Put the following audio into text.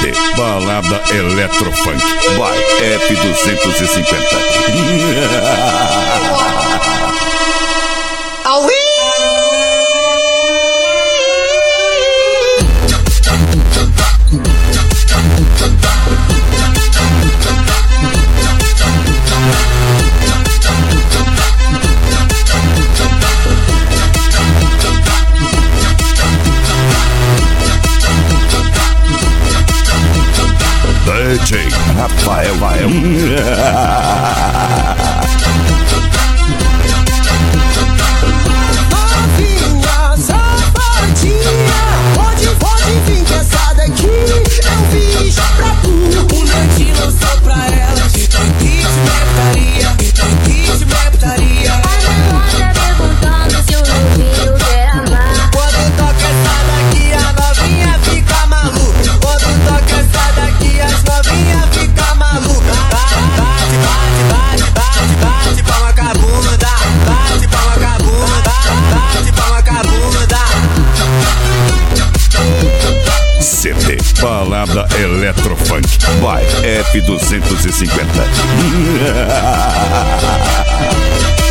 CD Balada Eletrofunk by F250. DJ Rafael Novinha, safadinha, pode vir que essa daqui eu fiz pra tu. O Nandi lançou pra ela que tem kit putaria, que tem kit putaria. A perguntando se o novinho quer amar. Quando toca essa daqui a novinha fica maluca. Quando toca essa daqui as novinhas fica maluca. Bate, bate, bate, bate, bate palma com a bunda. Bate palma com a bunda. Bate palma com a bunda. CD Balada Eletrofunk by F250.